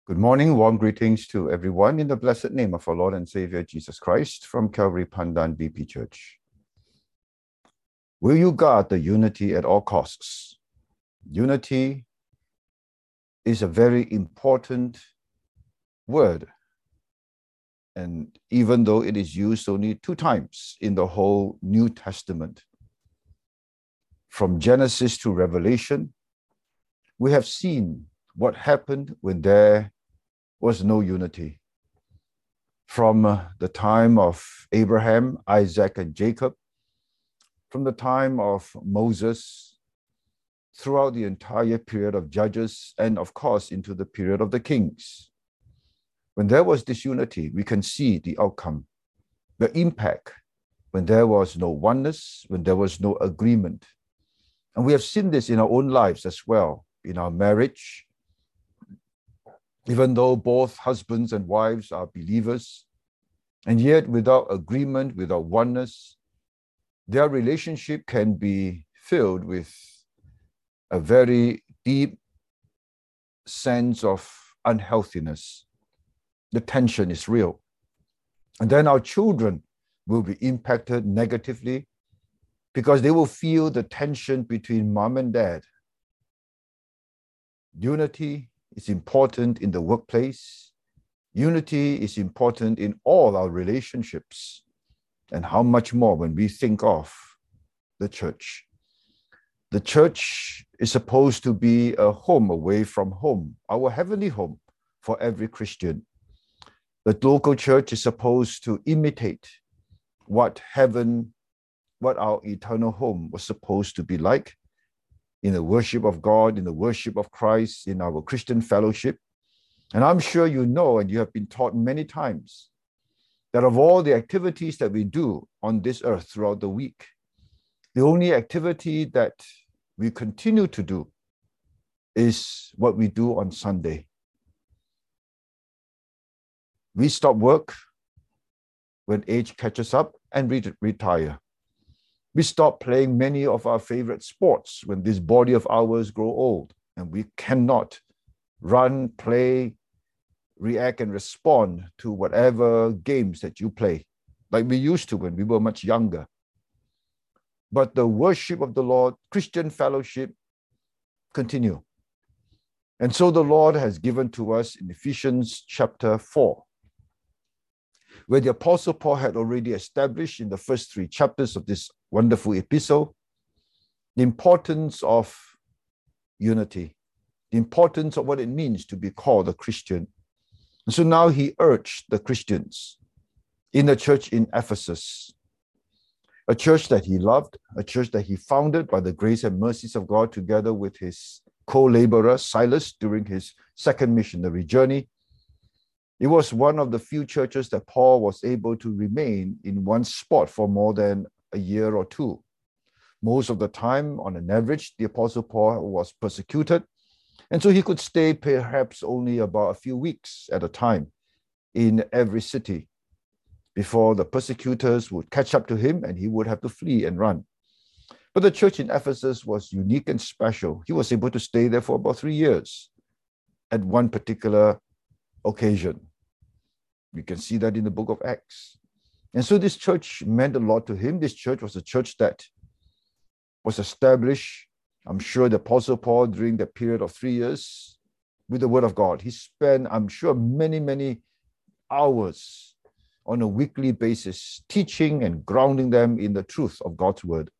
Good morning, warm greetings to everyone in the blessed name of our Lord and Savior Jesus Christ from Calvary Pandan BP Church. Will you guard the unity at all costs? Unity is a very important word, and even though it is used only 2 times in the whole New Testament, from Genesis to Revelation, we have seen what happened when there was no unity. From the time of Abraham, Isaac, and Jacob, from the time of Moses, throughout the entire period of Judges, and of course into the period of the Kings. When there was disunity, we can see the outcome, the impact, when there was no oneness, when there was no agreement. And we have seen this in our own lives as well, in our marriage. Even though both husbands and wives are believers, and yet without agreement, without oneness, their relationship can be filled with a very deep sense of unhealthiness. The tension is real. And then our children will be impacted negatively because they will feel the tension between mom and dad. Unity is important in the workplace. Unity is important in all our relationships. And how much more when we think of the church. The church is supposed to be a home away from home, our heavenly home for every Christian. The local church is supposed to imitate what heaven, what our eternal home was supposed to be like, in the worship of God, in the worship of Christ, in our Christian fellowship. And I'm sure you know, and you have been taught many times, that of all the activities that we do on this earth throughout the week, the only activity that we continue to do is what we do on Sunday. We stop work when age catches up and retire. We stop playing many of our favorite sports when this body of ours grow old and we cannot run, play, react, and respond to whatever games that you play, like we used to when we were much younger. But the worship of the Lord, Christian fellowship, continue. And so the Lord has given to us in Ephesians chapter 4, where the Apostle Paul had already established in the first 3 chapters of this wonderful epistle, the importance of unity, the importance of what it means to be called a Christian. And so now he urged the Christians in the church in Ephesus, a church that he loved, a church that he founded by the grace and mercies of God together with his co-laborer Silas during his second missionary journey. It was one of the few churches that Paul was able to remain in one spot for more than a year or 2. Most of the time, on an average, the Apostle Paul was persecuted, and so he could stay perhaps only about a few weeks at a time in every city before the persecutors would catch up to him and he would have to flee and run. But the church in Ephesus was unique and special. He was able to stay there for about 3 years at one particular occasion. We can see that in the book of Acts. And so this church meant a lot to him. This church was a church that was established, I'm sure, the Apostle Paul during that period of 3 years with the word of God. He spent, I'm sure, many hours on a weekly basis teaching and grounding them in the truth of God's word.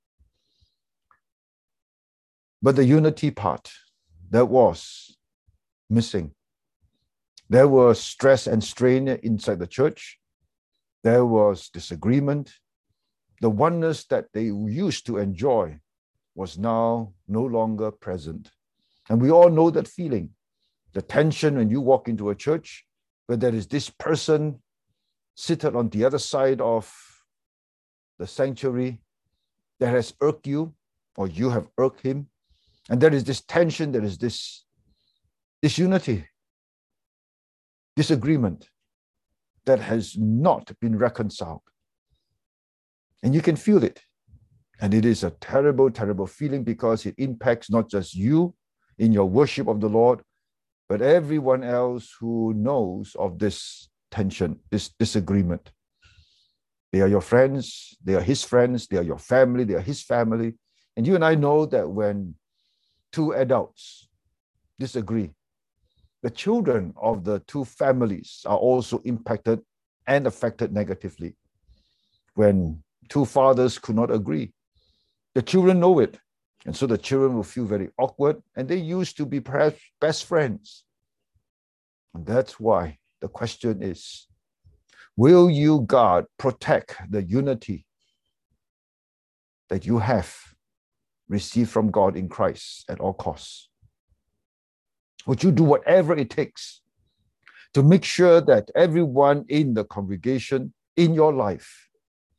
But the unity part, that was missing. There was stress and strain inside the church. There was disagreement. The oneness that they used to enjoy was now no longer present. And we all know that feeling, the tension when you walk into a church where there is this person seated on the other side of the sanctuary that has irked you, or you have irked him. And there is this tension, there is this disunity, disagreement that has not been reconciled. And you can feel it. And it is a terrible, terrible feeling because it impacts not just you in your worship of the Lord, but everyone else who knows of this tension, this disagreement. They are your friends, they are his friends, they are your family, they are his family. And you and I know that when two adults disagree, the children of the two families are also impacted and affected negatively. When two fathers could not agree, the children know it. And so the children will feel very awkward, and they used to be perhaps best friends. And that's why the question is, will you, God, protect the unity that you have received from God in Christ at all costs? Would you do whatever it takes to make sure that everyone in the congregation, in your life,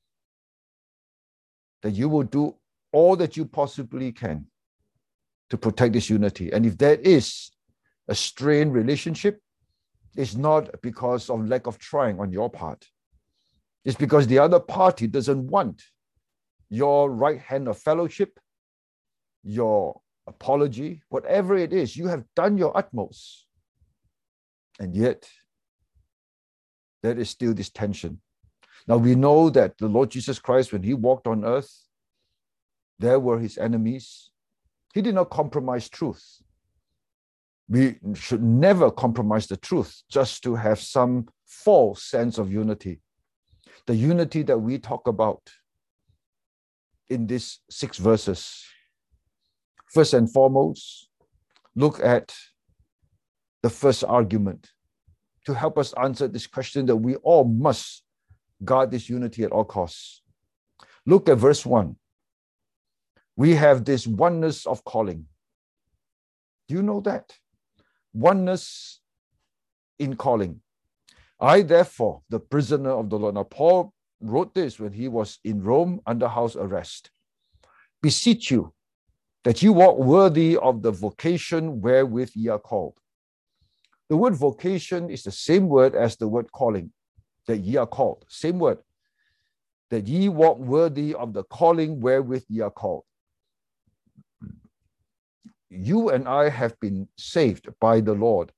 that you will do all that you possibly can to protect this unity? And if there is a strained relationship, it's not because of lack of trying on your part. It's because the other party doesn't want your right hand of fellowship, your apology, whatever it is. You have done your utmost. And yet, there is still this tension. Now, we know that the Lord Jesus Christ, when he walked on earth, there were his enemies. He did not compromise truth. We should never compromise the truth just to have some false sense of unity. The unity that we talk about in these 6 verses. First and foremost, look at the first argument to help us answer this question that we all must guard this unity at all costs. Look at verse 1. We have this oneness of calling. Do you know that? Oneness in calling. I, therefore, the prisoner of the Lord. Now, Paul wrote this when he was in Rome under house arrest. Beseech you that you walk worthy of the vocation wherewith ye are called. The word vocation is the same word as the word calling, that ye are called. Same word. That ye walk worthy of the calling wherewith ye are called. You and I have been saved by the Lord.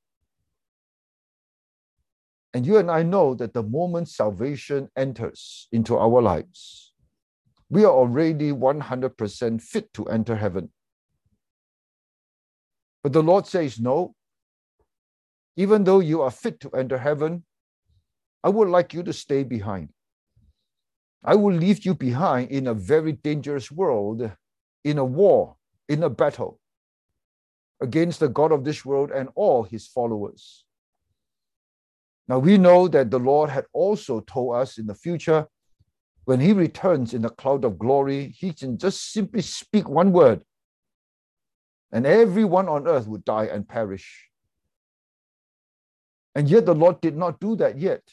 And you and I know that the moment salvation enters into our lives, we are already 100% fit to enter heaven. But the Lord says, no, even though you are fit to enter heaven, I would like you to stay behind. I will leave you behind in a very dangerous world, in a war, in a battle against the God of this world and all his followers. Now we know that the Lord had also told us in the future, when he returns in the cloud of glory, he can just simply speak one word, and everyone on earth would die and perish. And yet the Lord did not do that yet.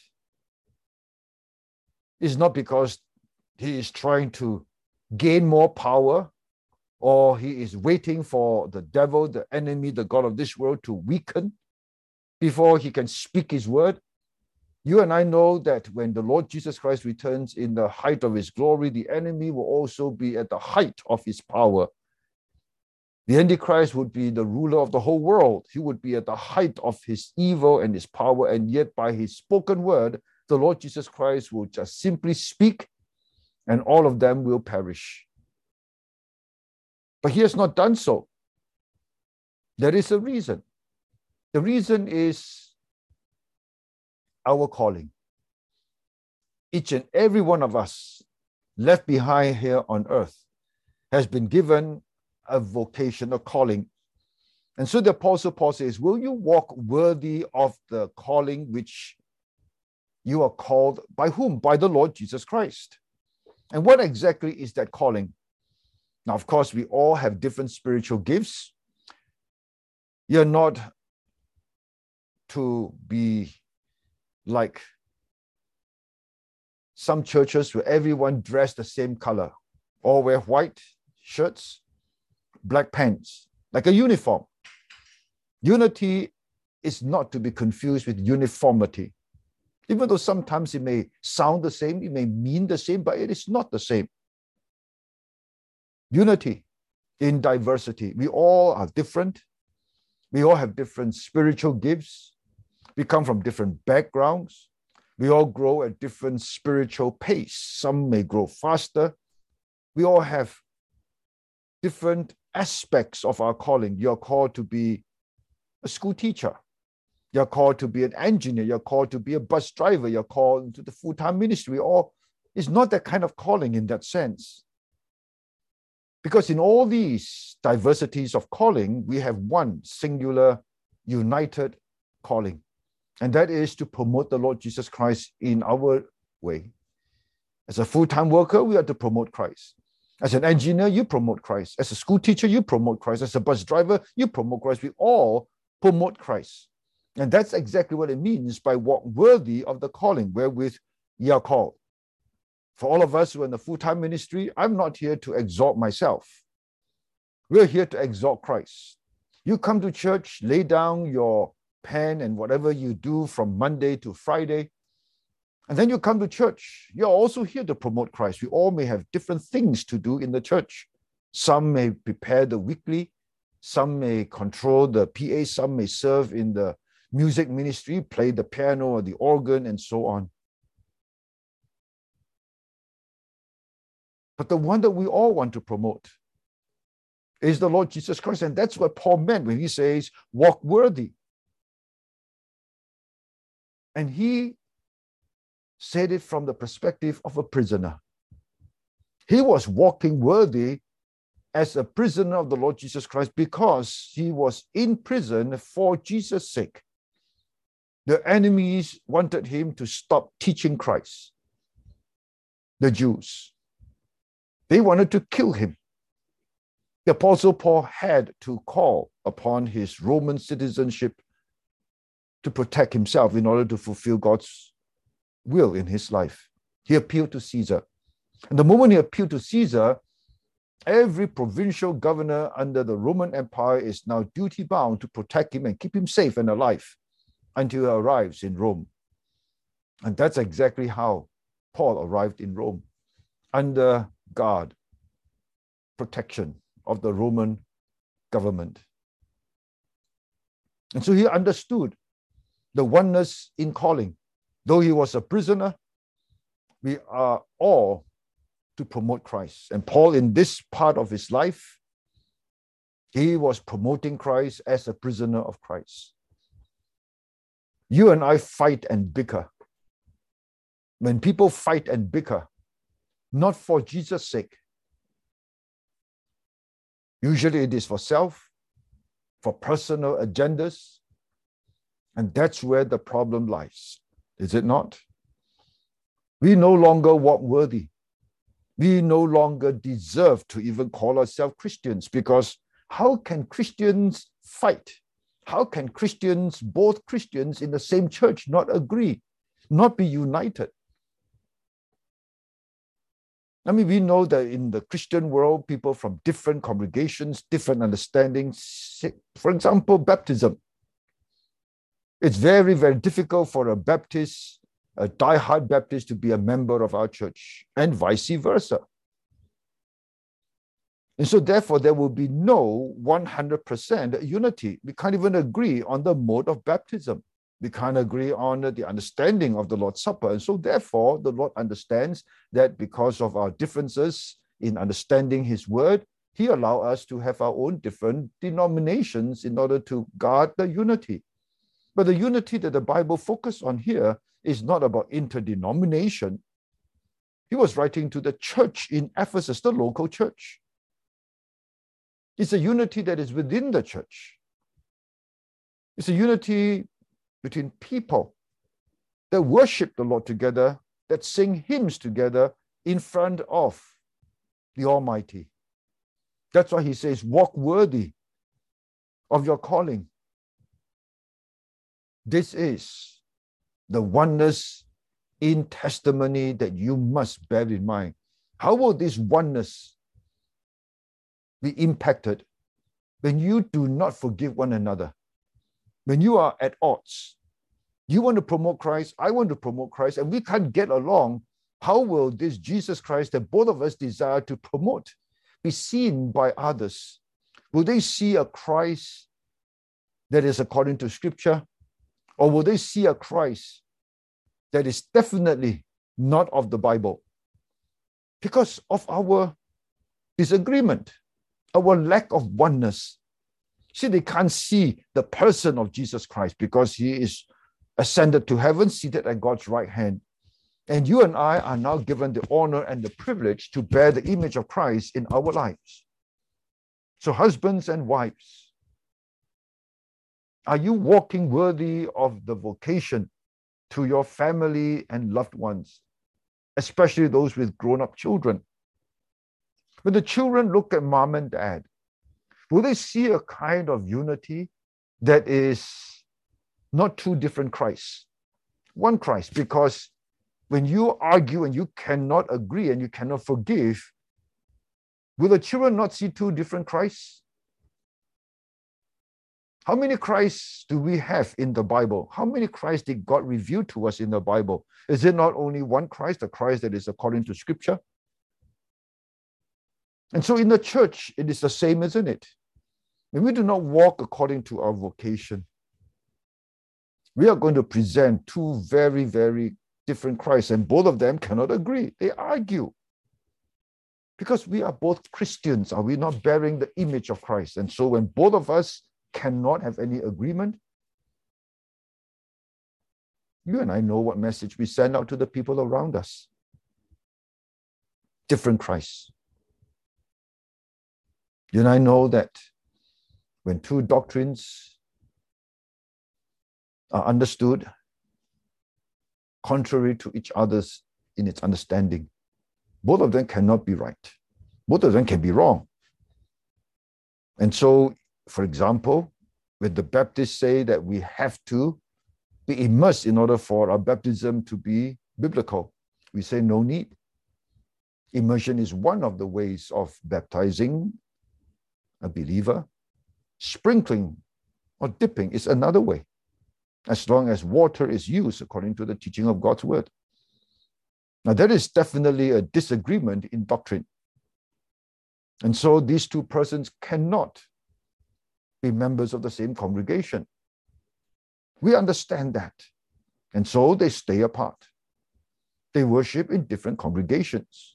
It's not because he is trying to gain more power, or he is waiting for the devil, the enemy, the God of this world to weaken before he can speak his word. You and I know that when the Lord Jesus Christ returns in the height of his glory, the enemy will also be at the height of his power. The Antichrist would be the ruler of the whole world. He would be at the height of his evil and his power, and yet by his spoken word, the Lord Jesus Christ will just simply speak, and all of them will perish. But he has not done so. There is a reason. The reason is our calling. Each and every one of us left behind here on earth has been given a vocation, a calling. And so the Apostle Paul says, will you walk worthy of the calling which you are called? By whom? By the Lord Jesus Christ. And what exactly is that calling? Now, of course, we all have different spiritual gifts. You're not to be like some churches where everyone dressed the same color, or wear white shirts, black pants, like a uniform. Unity is not to be confused with uniformity. Even though sometimes it may sound the same, it may mean the same, but it is not the same. Unity in diversity. We all are different. We all have different spiritual gifts. We come from different backgrounds. We all grow at different spiritual pace. Some may grow faster. We all have different aspects of our calling. You're called to be a school teacher. You're called to be an engineer. You're called to be a bus driver. You're called to the full-time ministry. Or it's not that kind of calling in that sense. Because in all these diversities of calling, we have one singular, united calling. And that is to promote the Lord Jesus Christ in our way. As a full-time worker, we are to promote Christ. As an engineer, you promote Christ. As a school teacher, you promote Christ. As a bus driver, you promote Christ. We all promote Christ. And that's exactly what it means by walk worthy of the calling wherewith ye are called. For all of us who are in the full-time ministry, I'm not here to exalt myself. We're here to exalt Christ. You come to church, lay down your pen and whatever you do from Monday to Friday, and then you come to church. You're also here to promote Christ. We all may have different things to do in the church. Some may prepare the weekly, some may control the PA, some may serve in the music ministry, play the piano or the organ, and so on. But the one that we all want to promote is the Lord Jesus Christ. And that's what Paul meant when he says, walk worthy. And he said it from the perspective of a prisoner. He was walking worthy as a prisoner of the Lord Jesus Christ because he was in prison for Jesus' sake. The enemies wanted him to stop teaching Christ. The Jews. They wanted to kill him. The Apostle Paul had to call upon his Roman citizenship to protect himself in order to fulfill God's will in his life. He appealed to Caesar. And the moment he appealed to Caesar, every provincial governor under the Roman Empire is now duty-bound to protect him and keep him safe and alive until he arrives in Rome. And that's exactly how Paul arrived in Rome, under guard, protection of the Roman government. And so he understood the oneness in calling. Though he was a prisoner, we are all to promote Christ. And Paul, in this part of his life, he was promoting Christ as a prisoner of Christ. You and I fight and bicker. When people fight and bicker, not for Jesus' sake. Usually it is for self, for personal agendas, and that's where the problem lies, is it not? We no longer walk worthy. We no longer deserve to even call ourselves Christians, because how can Christians fight? How can Christians, both Christians in the same church, not agree, not be united? I mean, we know that in the Christian world, people from different congregations, different understandings. For example, baptism. It's very, very difficult for a Baptist, a die-hard Baptist, to be a member of our church, and vice versa. And so therefore, there will be no 100% unity. We can't even agree on the mode of baptism. We can't agree on the understanding of the Lord's Supper. And so therefore, the Lord understands that because of our differences in understanding his word, he allows us to have our own different denominations in order to guard the unity. But the unity that the Bible focuses on here is not about interdenomination. He was writing to the church in Ephesus, the local church. It's a unity that is within the church. It's a unity between people that worship the Lord together, that sing hymns together in front of the Almighty. That's why he says, walk worthy of your calling. This is the oneness in testimony that you must bear in mind. How will this oneness be impacted when you do not forgive one another? When you are at odds, you want to promote Christ, I want to promote Christ, and we can't get along, how will this Jesus Christ that both of us desire to promote be seen by others? Will they see a Christ that is according to Scripture? Or will they see a Christ that is definitely not of the Bible because of our disagreement, our lack of oneness? See, they can't see the person of Jesus Christ because he is ascended to heaven, seated at God's right hand. And you and I are now given the honor and the privilege to bear the image of Christ in our lives. So husbands and wives, are you walking worthy of the vocation to your family and loved ones, especially those with grown-up children? When the children look at mom and dad, will they see a kind of unity that is not two different Christs, one Christ? Because when you argue and you cannot agree and you cannot forgive, will the children not see two different Christs? How many Christs do we have in the Bible? How many Christs did God reveal to us in the Bible? Is it not only one Christ, the Christ that is according to Scripture? And so in the church, it is the same, isn't it? When we do not walk according to our vocation, we are going to present two very, very different Christs, and both of them cannot agree. They argue. Because we are both Christians, are we not bearing the image of Christ? And so when both of us cannot have any agreement, you and I know what message we send out to the people around us. Different Christs. You and I know that when two doctrines are understood contrary to each other's in its understanding, both of them cannot be right. Both of them can be wrong. And so, for example, when the Baptists say that we have to be immersed in order for our baptism to be biblical, we say no need. Immersion is one of the ways of baptizing a believer. Sprinkling or dipping is another way, as long as water is used according to the teaching of God's word. Now, there is definitely a disagreement in doctrine. And so these two persons cannot be members of the same congregation. We understand that. And so they stay apart. They worship in different congregations.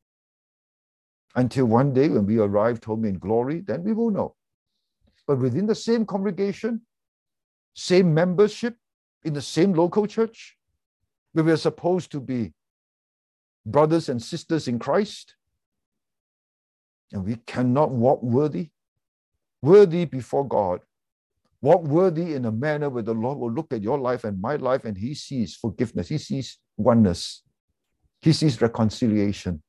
Until one day when we arrive home in glory, then we will know. But within the same congregation, same membership, in the same local church, where we are supposed to be brothers and sisters in Christ, and we cannot walk worthy before God, walk worthy in a manner where the Lord will look at your life and my life and he sees forgiveness, he sees oneness, he sees reconciliation.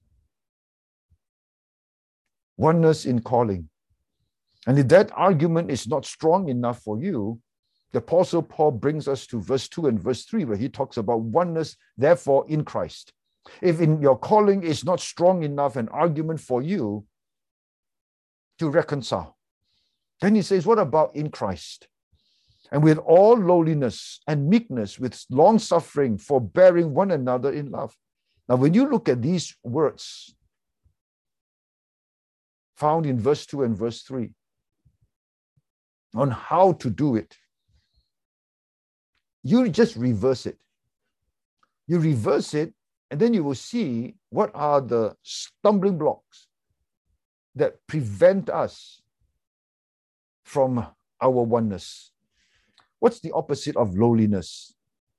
Oneness in calling. And if that argument is not strong enough for you, the Apostle Paul brings us to verse 2 and verse 3, where he talks about oneness, therefore, in Christ. If in your calling is not strong enough an argument for you to reconcile, then he says, what about in Christ? And with all lowliness and meekness, with long suffering, forbearing one another in love. Now, when you look at these words found in verse 2 and verse 3, on how to do it, you just reverse it. You reverse it, and then you will see what are the stumbling blocks that prevent us from our oneness. What's the opposite of lowliness?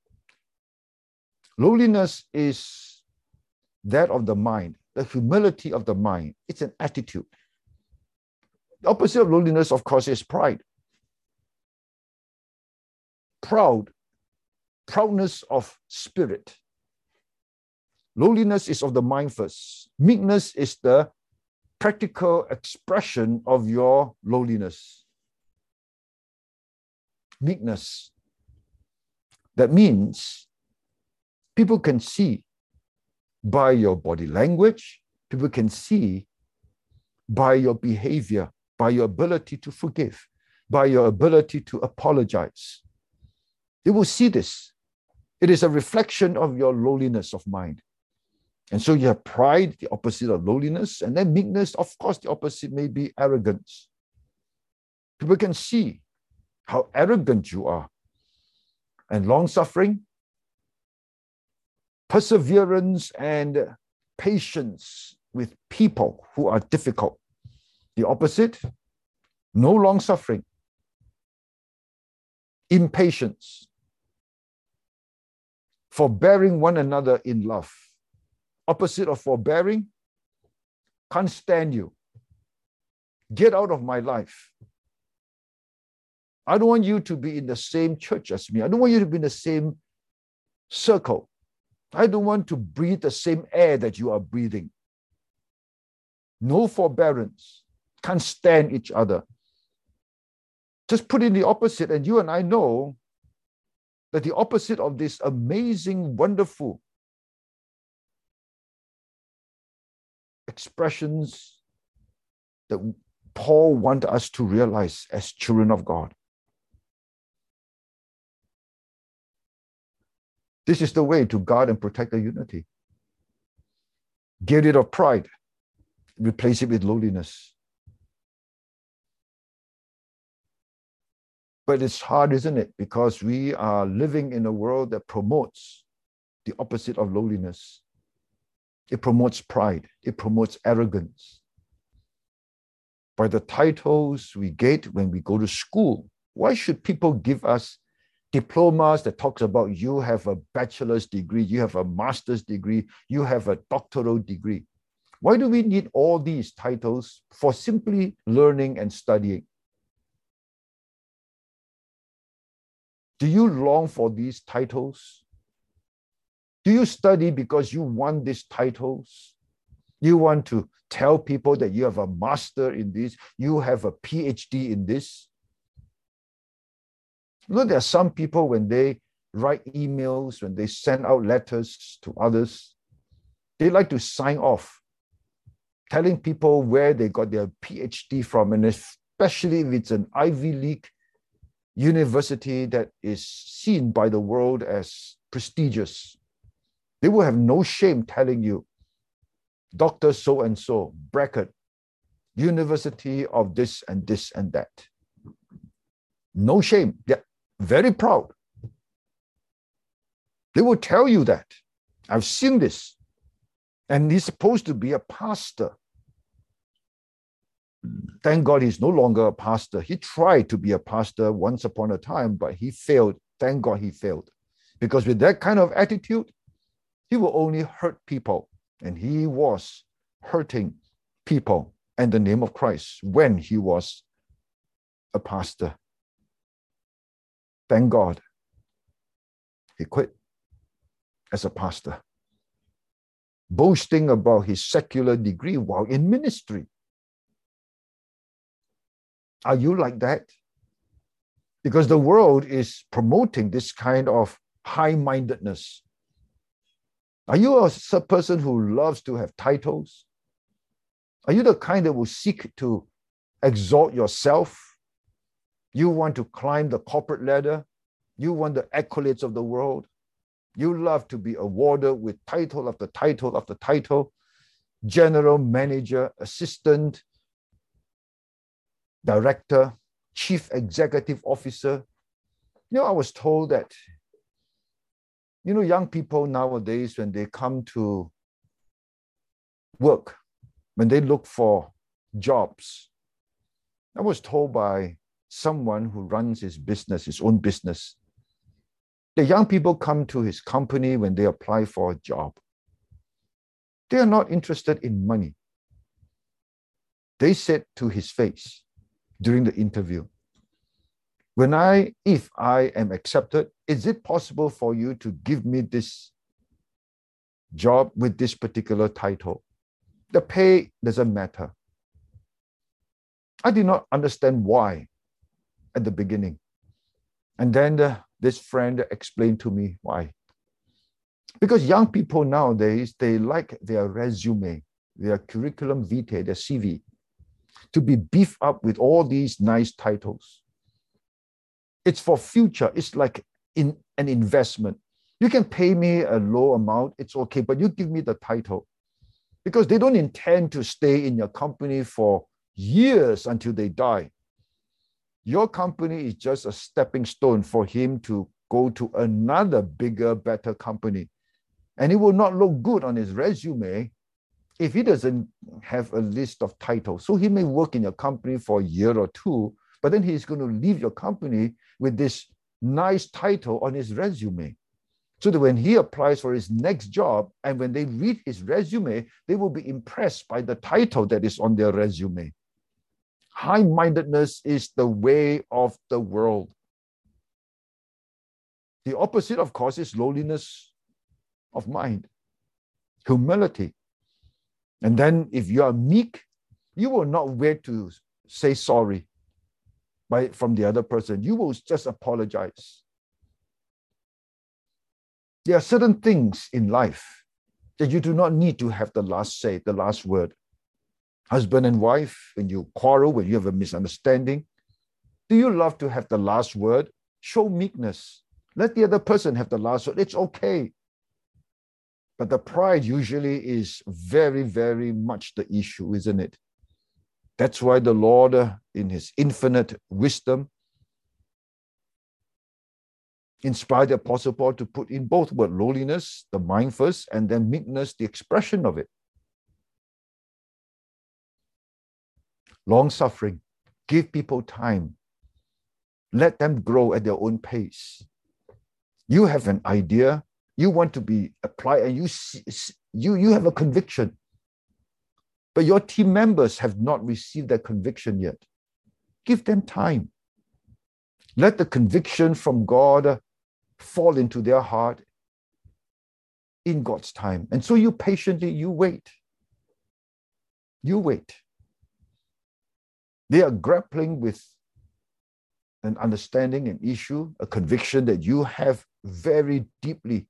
Lowliness is that of the mind, the humility of the mind. It's an attitude. The opposite of lowliness, of course, is pride. Proudness of spirit. Lowliness is of the mind first. Meekness is the practical expression of your lowliness. Meekness. That means people can see by your body language, people can see by your behavior, by your ability to forgive, by your ability to apologize. They will see this. It is a reflection of your lowliness of mind. And so you have pride, the opposite of lowliness, and then meekness, of course, the opposite may be arrogance. People can see how arrogant you are. And long-suffering, perseverance and patience with people who are difficult. The opposite, no long-suffering, impatience, forbearing one another in love. Opposite of forbearing, can't stand you. Get out of my life. I don't want you to be in the same church as me. I don't want you to be in the same circle. I don't want to breathe the same air that you are breathing. No forbearance. Can't stand each other. Just put in the opposite, and you and I know that the opposite of this amazing, wonderful expressions that Paul wants us to realize as children of God. This is the way to guard and protect the unity. Get rid of pride. Replace it with lowliness. But it's hard, isn't it? Because we are living in a world that promotes the opposite of lowliness. It promotes pride. It promotes arrogance. By the titles we get when we go to school, why should people give us diplomas that talks about you have a bachelor's degree, you have a master's degree, you have a doctoral degree? Why do we need all these titles for simply learning and studying? Do you long for these titles? Do you study because you want these titles? You want to tell people that you have a master in this, you have a PhD in this? You know, there are some people when they write emails, when they send out letters to others, they like to sign off, telling people where they got their PhD from, and especially if it's an Ivy League university that is seen by the world as prestigious. They will have no shame telling you, Dr. So-and-so, bracket, University of this and this and that. No shame. They're very proud. They will tell you that. I've seen this. And he's supposed to be a pastor. Thank God he's no longer a pastor. He tried to be a pastor once upon a time, but he failed. Thank God he failed. Because with that kind of attitude, he will only hurt people. And he was hurting people in the name of Christ when he was a pastor. Thank God he quit as a pastor, boasting about his secular degree while in ministry. Are you like that? Because the world is promoting this kind of high-mindedness. Are you a person who loves to have titles? Are you the kind that will seek to exalt yourself? You want to climb the corporate ladder? You want the accolades of the world? You love to be awarded with title after title after title, general manager, assistant, director, chief executive officer. You know, I was told that, you know, young people nowadays, when they come to work, when they look for jobs, I was told by someone who runs his business, his own business, the young people come to his company when they apply for a job. They are not interested in money. They said to his face during the interview, if I am accepted, is it possible for you to give me this job with this particular title? The pay doesn't matter. I did not understand why at the beginning. And then this friend explained to me why. Because young people nowadays, they like their resume, their curriculum vitae, their CV, to be beefed up with all these nice titles. It's for future. It's like in an investment. You can pay me a low amount, it's okay, but you give me the title. Because they don't intend to stay in your company for years until they die. Your company is just a stepping stone for him to go to another bigger, better company. And it will not look good on his resume if he doesn't have a list of titles. So he may work in your company for a year or two, but then he's going to leave your company with this nice title on his resume. So that when he applies for his next job and when they read his resume, they will be impressed by the title that is on their resume. High-mindedness is the way of the world. The opposite, of course, is lowliness of mind, humility. And then if you are meek, you will not wait to say sorry from the other person. You will just apologize. There are certain things in life that you do not need to have the last say, the last word. Husband and wife, when you quarrel, when you have a misunderstanding, do you love to have the last word? Show meekness. Let the other person have the last word. It's okay. But the pride usually is very, very much the issue, isn't it? That's why the Lord, in his infinite wisdom, inspired the Apostle Paul to put in both words, lowliness, the mind first, and then meekness, the expression of it. Long-suffering. Give people time. Let them grow at their own pace. You have an idea. You want to be applied, and you have a conviction. But your team members have not received that conviction yet. Give them time. Let the conviction from God fall into their heart in God's time. And so you patiently, you wait. You wait. They are grappling with an understanding, an issue, a conviction that you have very deeply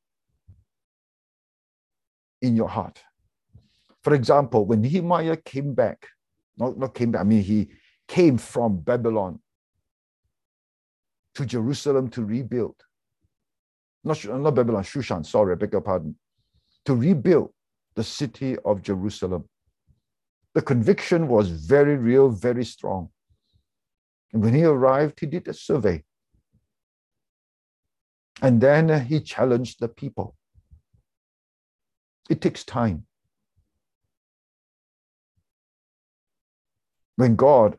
in your heart. For example, when Nehemiah came back, he came from Babylon to Jerusalem to rebuild. Not Babylon, Shushan, sorry, I beg your pardon. To rebuild the city of Jerusalem. The conviction was very real, very strong. And when he arrived, he did a survey. And then he challenged the people. It takes time. When God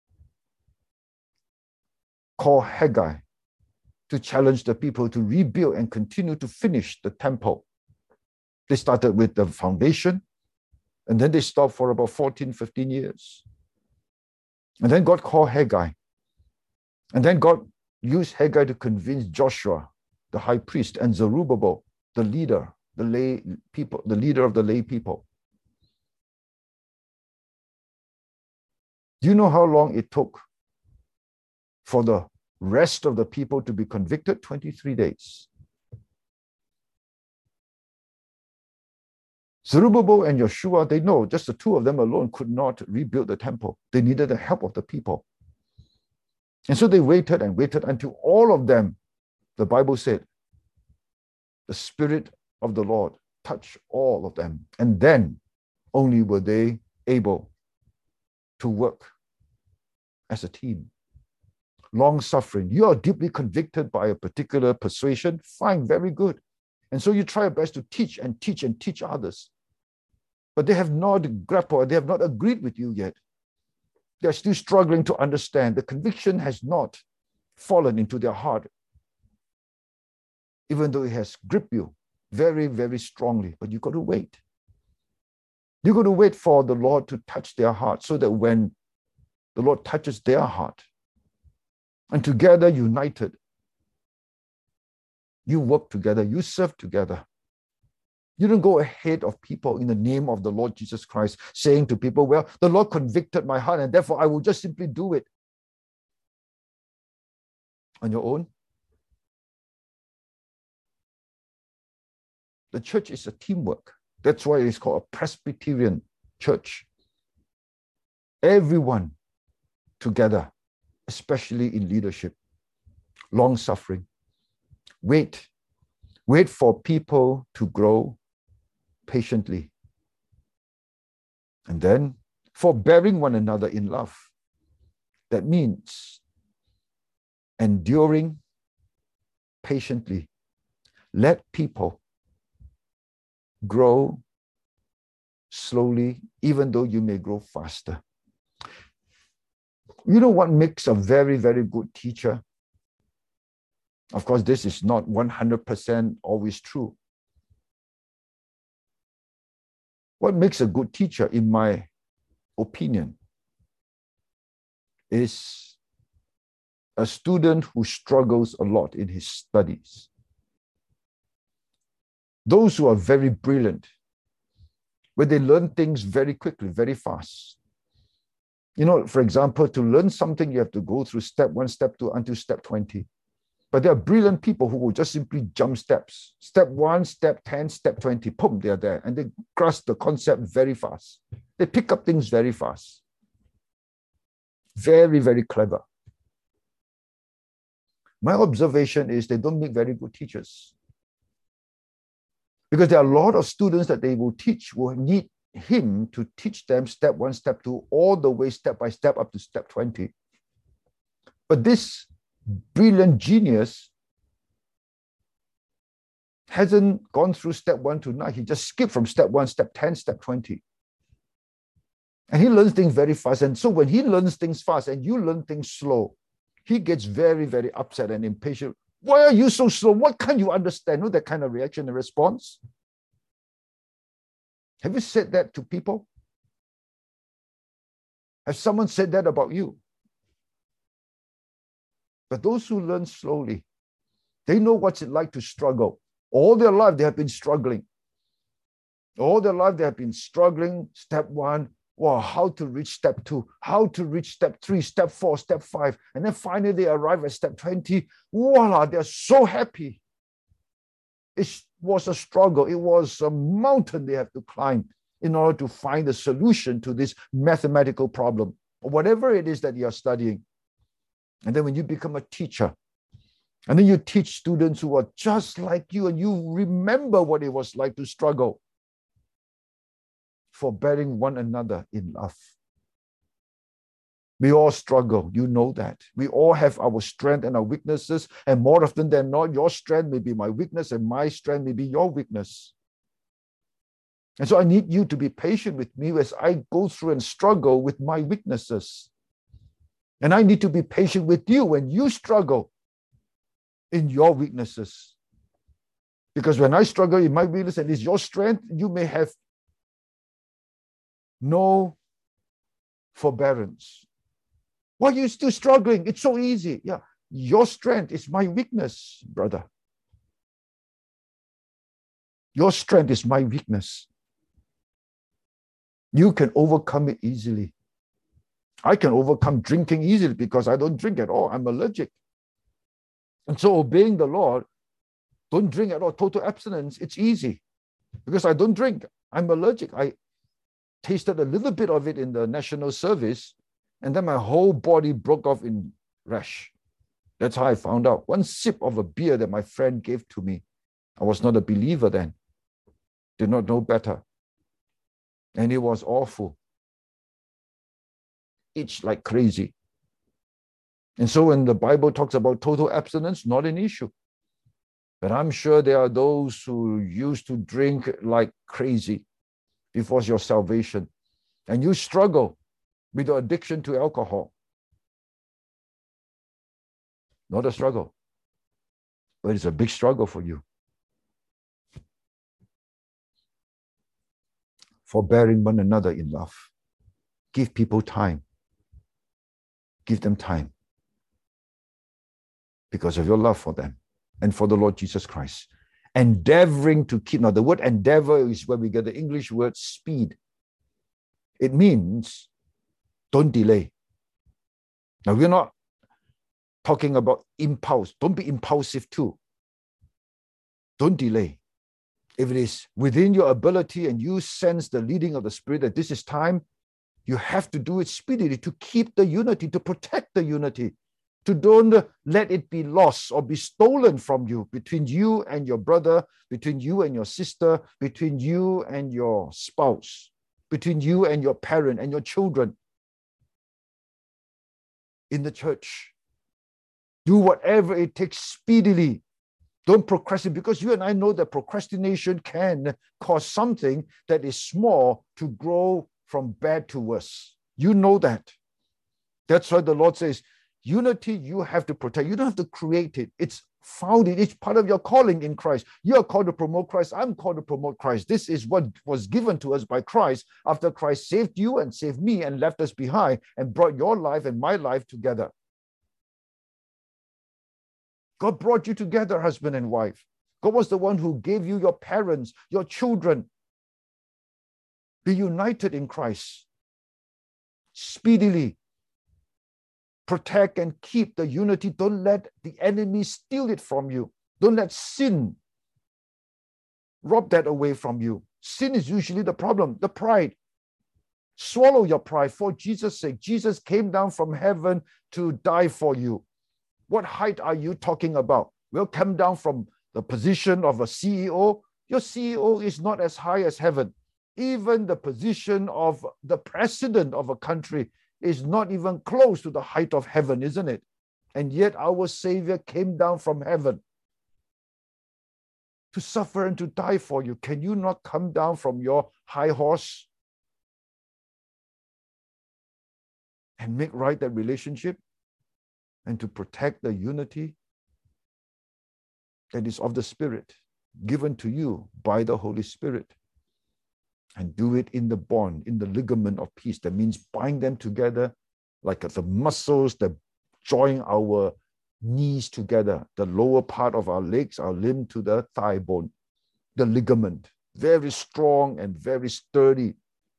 called Haggai to challenge the people to rebuild and continue to finish the temple, they started with the foundation, and then they stopped for about 14, 15 years. And then God called Haggai. And then God used Haggai to convince Joshua, the high priest, and Zerubbabel, the leader, the lay people, the leader of the lay people. Do you know how long it took for the rest of the people to be convicted? 23 days. Zerubbabel and Joshua, they know just the two of them alone could not rebuild the temple. They needed the help of the people. And so they waited and waited until all of them, the Bible said, the Spirit of the Lord touched all of them. And then only were they able to work as a team. Long suffering. You are deeply convicted by a particular persuasion. Fine, very good. And so you try your best to teach and teach and teach others. But they have not grappled, they have not agreed with you yet. They're still struggling to understand. The conviction has not fallen into their heart, even though it has gripped you very, very strongly. But you've got to wait. You've got to wait for the Lord to touch their heart, so that when the Lord touches their heart, and together, united, you work together, you serve together. You don't go ahead of people in the name of the Lord Jesus Christ, saying to people, well, the Lord convicted my heart, and therefore I will just simply do it. On your own. The church is a teamwork. That's why it's called a Presbyterian church. Everyone together, especially in leadership. Long suffering. Wait. Wait for people to grow patiently. And then forbearing one another in love. That means enduring patiently. Let people grow slowly, even though you may grow faster. You know what makes a very, very good teacher? Of course, this is not 100% always true. What makes a good teacher, in my opinion, is a student who struggles a lot in his studies. Those who are very brilliant, where they learn things very quickly, very fast. You know, for example, to learn something, you have to go through step 1, step 2, until step 20. But there are brilliant people who will just simply jump steps. Step 1, step 10, step 20, boom, they're there. And they grasp the concept very fast. They pick up things very fast. Very, very clever. My observation is they don't make very good teachers. Because there are a lot of students that they will teach will need him to teach them step 1, step 2, all the way step by step up to step 20. But this brilliant genius hasn't gone through step 1 to 9. He just skipped from step 1, step 10, step 20. And he learns things very fast. And so when he learns things fast and you learn things slow, he gets very, very upset and impatient. Why are you so slow? What can't you understand? You know that kind of reaction and response? Have you said that to people? Has someone said that about you? But those who learn slowly, they know what's it like to struggle. All their life, they have been struggling. All their life, they have been struggling. Step 1, wow, how to reach step 2, how to reach step 3, step 4, step 5. And then finally they arrive at step 20. Voila, they're so happy. It was a struggle. It was a mountain they have to climb in order to find a solution to this mathematical problem, or whatever it is that you're studying. And then when you become a teacher, and then you teach students who are just like you, and you remember what it was like to struggle, forbearing one another in love. We all struggle, you know that. We all have our strength and our weaknesses, and more often than not, your strength may be my weakness, and my strength may be your weakness. And so I need you to be patient with me as I go through and struggle with my weaknesses. And I need to be patient with you when you struggle in your weaknesses. Because when I struggle in my weakness and it's your strength, you may have no forbearance. Why are you still struggling? It's so easy. Yeah, your strength is my weakness, brother. Your strength is my weakness. You can overcome it easily. I can overcome drinking easily because I don't drink at all. I'm allergic. And so obeying the Lord, don't drink at all, total abstinence, it's easy because I don't drink. I'm allergic. I tasted a little bit of it in the national service, and then my whole body broke off in rash. That's how I found out. One sip of a beer that my friend gave to me. I was not a believer then. Did not know better. And it was awful. Itched like crazy. And so when the Bible talks about total abstinence, not an issue. But I'm sure there are those who used to drink like crazy before your salvation. And you struggle with the addiction to alcohol. Not a struggle, but it's a big struggle for you. Forbearing one another in love. Give people time. Give them time. Because of your love for them and for the Lord Jesus Christ. Endeavoring to keep. Now, the word endeavor is where we get the English word speed. It means don't delay. Now, we're not talking about impulse. Don't be impulsive too. Don't delay. If it is within your ability and you sense the leading of the Spirit that this is time, you have to do it speedily to keep the unity, to protect the unity, to don't let it be lost or be stolen from you, between you and your brother, between you and your sister, between you and your spouse, between you and your parent and your children in the church. Do whatever it takes speedily. Don't procrastinate, because you and I know that procrastination can cause something that is small to grow from bad to worse. You know that. That's why the Lord says, unity you have to protect. You don't have to create it. It's found in each part of your calling in Christ. You are called to promote Christ. I'm called to promote Christ. This is what was given to us by Christ after Christ saved you and saved me and left us behind and brought your life and my life together. God brought you together, husband and wife. God was the one who gave you your parents, your children. Be united in Christ. Speedily. Protect and keep the unity. Don't let the enemy steal it from you. Don't let sin rob that away from you. Sin is usually the problem, the pride. Swallow your pride for Jesus' sake. Jesus came down from heaven to die for you. What height are you talking about? We'll come down from the position of a CEO. Your CEO is not as high as heaven. Even the position of the president of a country is not even close to the height of heaven, isn't it? And yet our Savior came down from heaven to suffer and to die for you. Can you not come down from your high horse and make right that relationship and to protect the unity that is of the Spirit given to you by the Holy Spirit? And do it in the bond, in the ligament of peace. That means bind them together like the muscles that join our knees together, the lower part of our legs, our limb to the thigh bone, the ligament, very strong and very sturdy.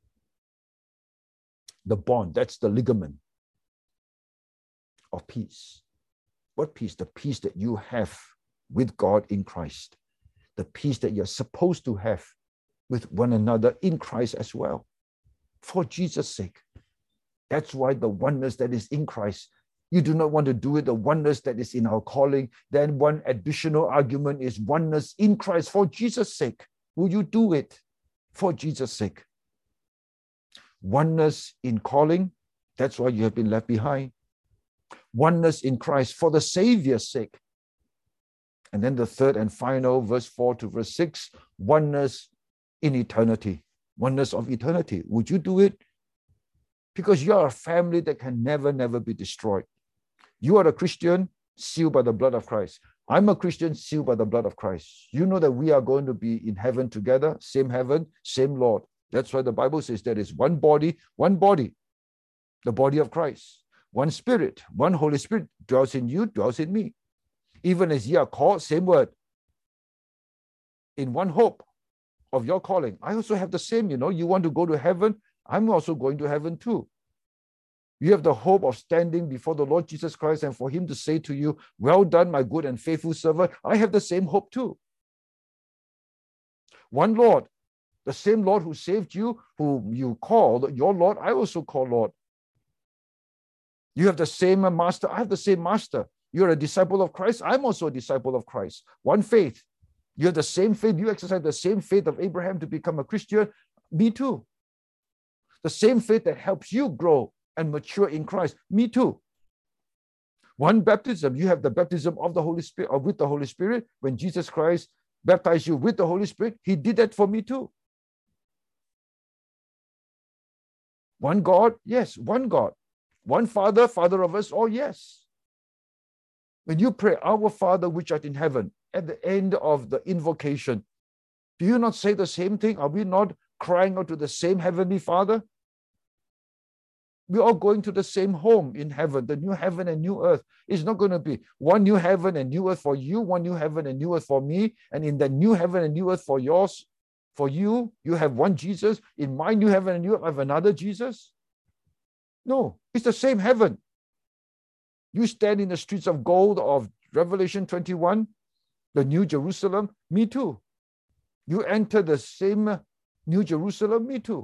The bond, that's the ligament of peace. What peace? The peace that you have with God in Christ. The peace that you're supposed to have with one another in Christ as well, for Jesus' sake. That's why the oneness that is in Christ, you do not want to do it, the oneness that is in our calling. Then one additional argument is oneness in Christ for Jesus' sake. Will you do it for Jesus' sake? Oneness in calling, that's why you have been left behind. Oneness in Christ for the Savior's sake. And then the third and final, verse 4 to verse 6, oneness in eternity, oneness of eternity. Would you do it? Because you are a family that can never, never be destroyed. You are a Christian sealed by the blood of Christ. I'm a Christian sealed by the blood of Christ. You know that we are going to be in heaven together, same heaven, same Lord. That's why the Bible says there is one body, the body of Christ. One Spirit, one Holy Spirit dwells in you, dwells in me. Even as ye are called, same word, in one hope of your calling. I also have the same, you want to go to heaven, I'm also going to heaven too. You have the hope of standing before the Lord Jesus Christ and for him to say to you, well done, my good and faithful servant. I have the same hope too. One Lord, the same Lord who saved you, who you call your Lord, I also call Lord. You have the same master, I have the same master. You're a disciple of Christ, I'm also a disciple of Christ. One faith. You have the same faith, you exercise the same faith of Abraham to become a Christian, me too. The same faith that helps you grow and mature in Christ, me too. One baptism, you have the baptism of the Holy Spirit, or with the Holy Spirit. When Jesus Christ baptized you with the Holy Spirit, he did that for me too. One God, yes, one God. One Father, Father of us all, yes. When you pray, our Father which art in heaven, at the end of the invocation, do you not say the same thing? Are we not crying out to the same Heavenly Father? We're all going to the same home in heaven, the new heaven and new earth. It's not going to be one new heaven and new earth for you, one new heaven and new earth for me, and in the new heaven and new earth for yours, for you, you have one Jesus. In my new heaven and new earth, I have another Jesus. No, it's the same heaven. You stand in the streets of gold of Revelation 21, the New Jerusalem, me too. You enter the same New Jerusalem, me too.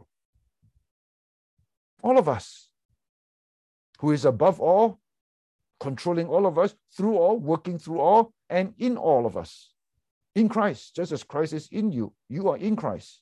All of us, who is above all, controlling all of us, through all, working through all, and in all of us. In Christ, just as Christ is in you, you are in Christ.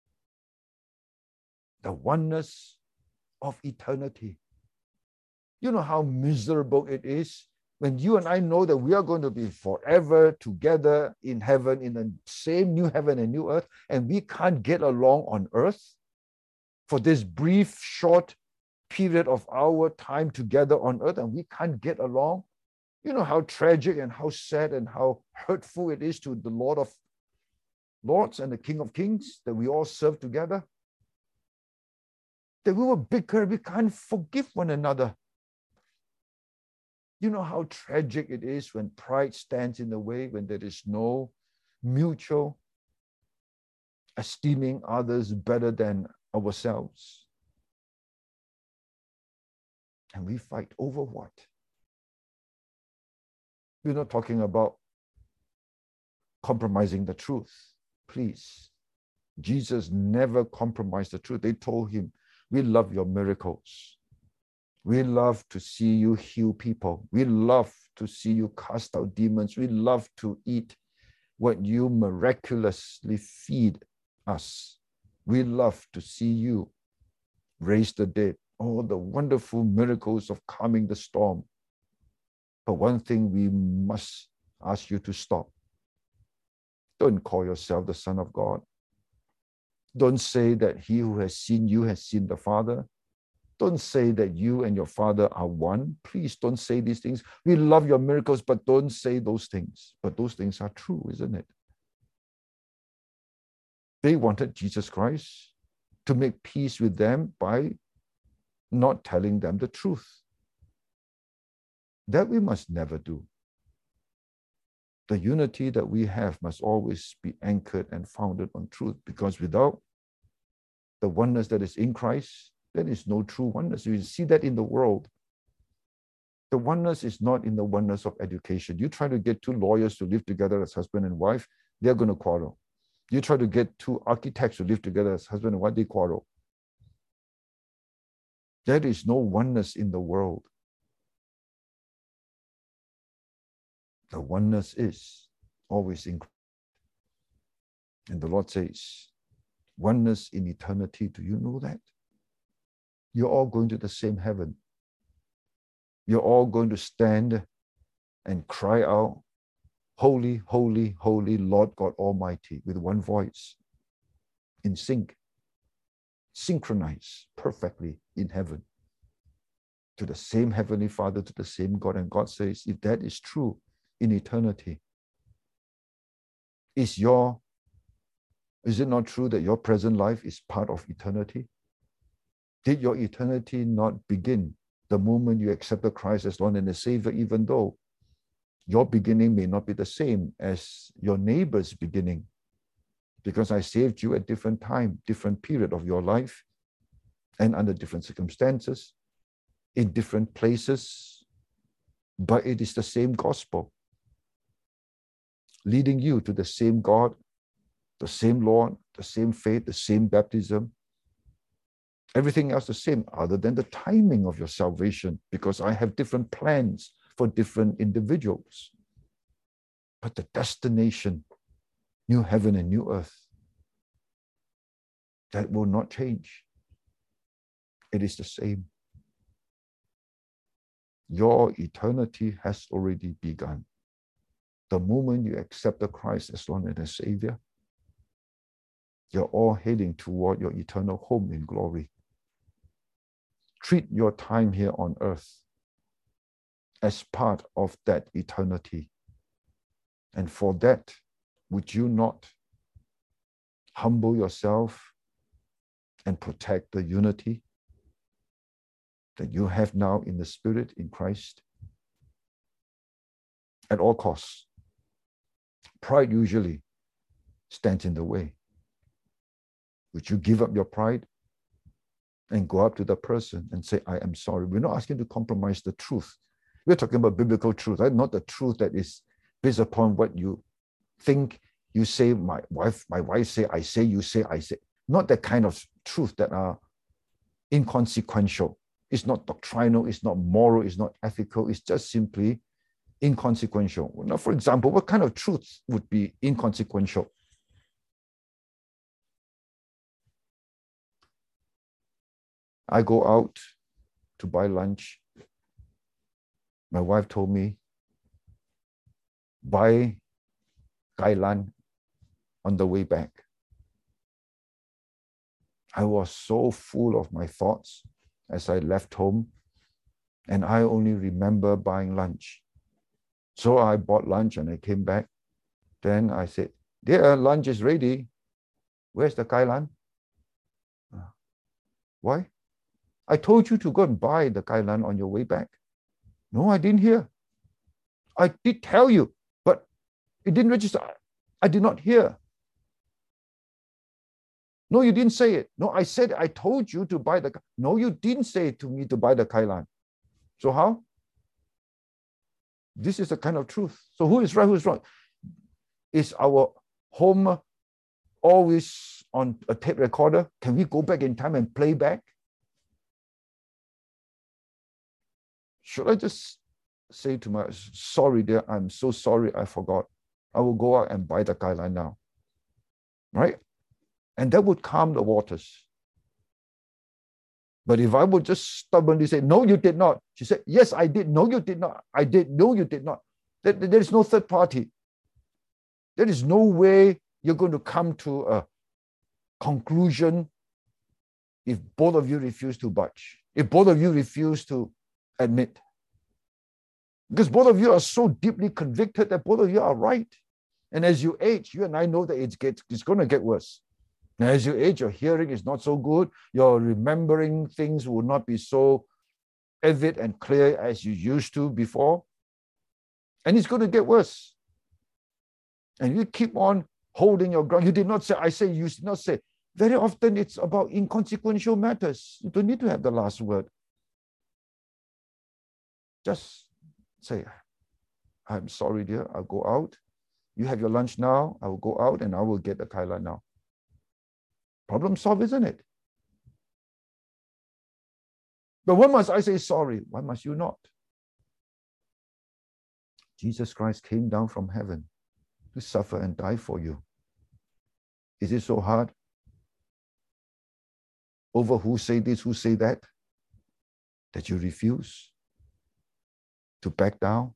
The oneness of eternity. You know how miserable it is when you and I know that we are going to be forever together in heaven, in the same new heaven and new earth, and we can't get along on earth for this brief, short period of our time together on earth, and we can't get along, you know how tragic and how sad and how hurtful it is to the Lord of Lords and the King of Kings that we all serve together. That we will bicker, we can't forgive one another. You know how tragic it is when pride stands in the way, when there is no mutual esteeming others better than ourselves. And we fight over what? We're not talking about compromising the truth. Please. Jesus never compromised the truth. They told him, we love your miracles. We love to see you heal people. We love to see you cast out demons. We love to eat what you miraculously feed us. We love to see you raise the dead. All the wonderful miracles of calming the storm. But one thing we must ask you to stop. Don't call yourself the Son of God. Don't say that he who has seen you has seen the Father. Don't say that you and your Father are one. Please don't say these things. We love your miracles, but don't say those things. But those things are true, isn't it? They wanted Jesus Christ to make peace with them by not telling them the truth. That we must never do. The unity that we have must always be anchored and founded on truth, because without the oneness that is in Christ, there is no true oneness. You see that in the world. The oneness is not in the oneness of education. You try to get two lawyers to live together as husband and wife, they're going to quarrel. You try to get two architects to live together as husband and wife, they quarrel. There is no oneness in the world. The oneness is always in Christ. And the Lord says, oneness in eternity. Do you know that? You're all going to the same heaven. You're all going to stand and cry out, holy, holy, holy Lord God Almighty, with one voice, in sync, synchronized perfectly in heaven, to the same Heavenly Father, to the same God. And God says, if that is true in eternity, is it not true that your present life is part of eternity? Did your eternity not begin the moment you accepted Christ as Lord and the Savior, even though your beginning may not be the same as your neighbor's beginning? Because I saved you at different time, different period of your life, and under different circumstances, in different places, but it is the same gospel, leading you to the same God, the same Lord, the same faith, the same baptism, everything else the same, other than the timing of your salvation, because I have different plans for different individuals. But the destination, new heaven and new earth, that will not change. It is the same. Your eternity has already begun. The moment you accept the Christ as Lord and as Savior, you're all heading toward your eternal home in glory. Treat your time here on earth as part of that eternity. And for that, would you not humble yourself and protect the unity that you have now in the Spirit in Christ? At all costs. Pride usually stands in the way. Would you give up your pride and go up to the person and say, I am sorry? We're not asking to compromise the truth. We're talking about biblical truth, right? Not the truth that is based upon what you think. You say, my wife say, I say, you say, I say. Not that kind of truth that are inconsequential. It's not doctrinal, it's not moral, it's not ethical, it's just simply inconsequential. Now, for example, what kind of truth would be inconsequential? I go out to buy lunch. My wife told me by Kai Lan on the way back. I was so full of my thoughts as I left home, and I only remember buying lunch. So I bought lunch and I came back. Then I said, "Dear, lunch is ready. Where's the Kai Lan?" Why? I told you to go and buy the Kai Lan on your way back. No, I didn't hear. I did tell you, but it didn't register. I did not hear. No, you didn't say it. No, I said, I told you to buy the. No, you didn't say to me to buy the Kai Lan. So how? This is the kind of truth. So who is right, who is wrong? Is our home always on a tape recorder? Can we go back in time and play back? Should I just say to my, sorry dear, I'm so sorry, I forgot. I will go out and buy the Kai Lan now. Right? And that would calm the waters. But if I would just stubbornly say, no, you did not. She said, yes, I did. No, you did not. I did. No, you did not. There is no third party. There is no way you're going to come to a conclusion if both of you refuse to budge, if both of you refuse to admit. Because both of you are so deeply convicted that both of you are right. And as you age, you and I know that it's going to get worse. Now, as you age, your hearing is not so good. Your remembering things will not be so vivid and clear as you used to before. And it's going to get worse. And you keep on holding your ground. You did not say, I say, you did not say. Very often it's about inconsequential matters. You don't need to have the last word. Just say, I'm sorry, dear, I'll go out. You have your lunch now. I will go out and I will get the Kai Lan now. Problem solved, isn't it? But when must I say sorry? Why must you not? Jesus Christ came down from heaven to suffer and die for you. Is it so hard? Over who say this, who say that you refuse to back down?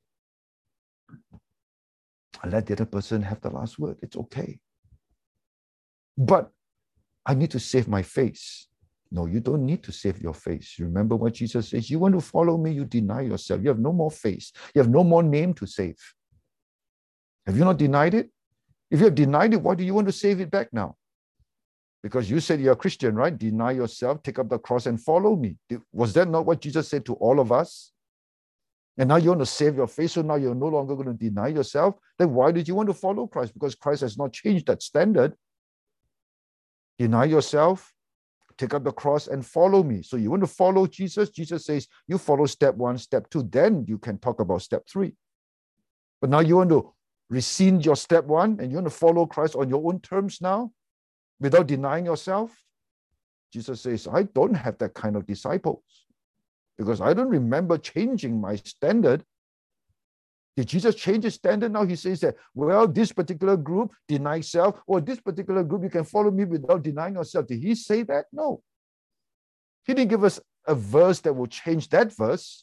And let the other person have the last word. It's okay. But I need to save my face. No, you don't need to save your face. Remember what Jesus says? You want to follow me, you deny yourself. You have no more face. You have no more name to save. Have you not denied it? If you have denied it, why do you want to save it back now? Because you said you're a Christian, right? Deny yourself, take up the cross and follow me. Was that not what Jesus said to all of us? And now you want to save your face, so now you're no longer going to deny yourself. Then why did you want to follow Christ? Because Christ has not changed that standard. Deny yourself, take up the cross and follow me. So you want to follow Jesus? Jesus says, you follow step 1, step 2, then you can talk about step 3. But now you want to rescind your step 1 and you want to follow Christ on your own terms now without denying yourself? Jesus says, I don't have that kind of disciples because I don't remember changing my standard. Did Jesus change his standard now? He says that, well, this particular group deny self, or this particular group, you can follow me without denying yourself. Did he say that? No. He didn't give us a verse that will change that verse.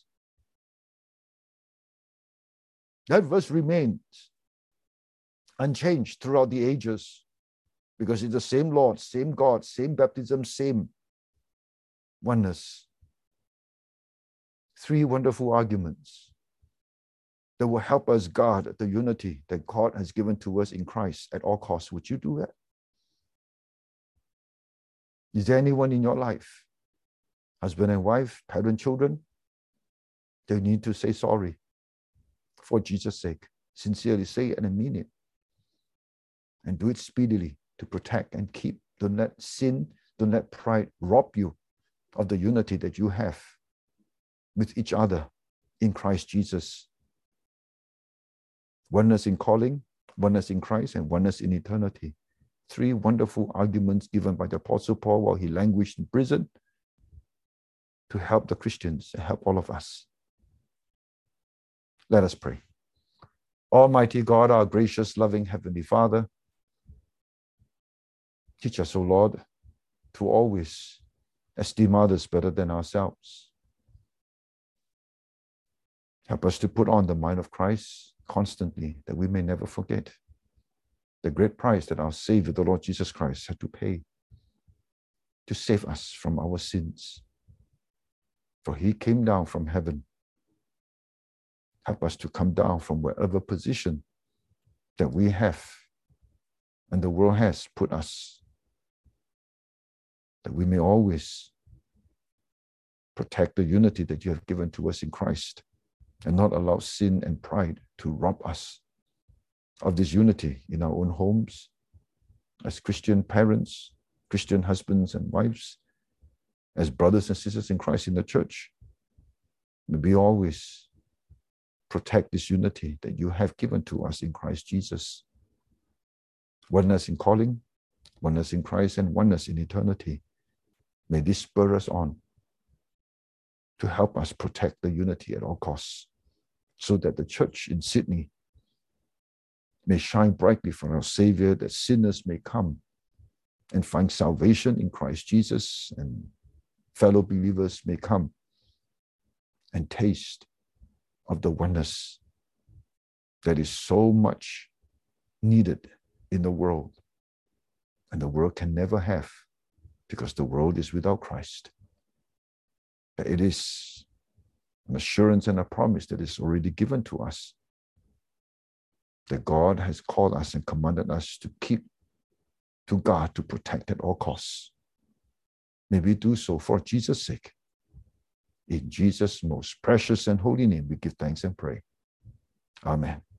That verse remains unchanged throughout the ages because it's the same Lord, same God, same baptism, same oneness. 3 wonderful arguments that will help us guard the unity that God has given to us in Christ at all costs. Would you do that? Is there anyone in your life, husband and wife, parent, children, they need to say sorry for Jesus' sake? Sincerely say it and mean it. And do it speedily to protect and keep. Don't let sin, don't let pride rob you of the unity that you have with each other in Christ Jesus. Oneness in calling, oneness in Christ, and oneness in eternity. 3 wonderful arguments given by the Apostle Paul while he languished in prison to help the Christians and help all of us. Let us pray. Almighty God, our gracious, loving Heavenly Father, teach us, O Lord, to always esteem others better than ourselves. Help us to put on the mind of Christ constantly, that we may never forget the great price that our Savior, the Lord Jesus Christ, had to pay to save us from our sins. For he came down from heaven. Help us to come down from wherever position that we have and the world has put us, that we may always protect the unity that you have given to us in Christ and not allow sin and pride to rob us of this unity in our own homes, as Christian parents, Christian husbands and wives, as brothers and sisters in Christ in the church. May we always protect this unity that you have given to us in Christ Jesus. Oneness in calling, oneness in Christ, and oneness in eternity. May this spur us on to help us protect the unity at all costs, so that the church in Sydney may shine brightly for our Savior, that sinners may come and find salvation in Christ Jesus, and fellow believers may come and taste of the oneness that is so much needed in the world, and the world can never have, because the world is without Christ. It is an assurance and a promise that is already given to us, that God has called us and commanded us to keep, to guard, to protect at all costs. May we do so for Jesus' sake. In Jesus' most precious and holy name, we give thanks and pray. Amen.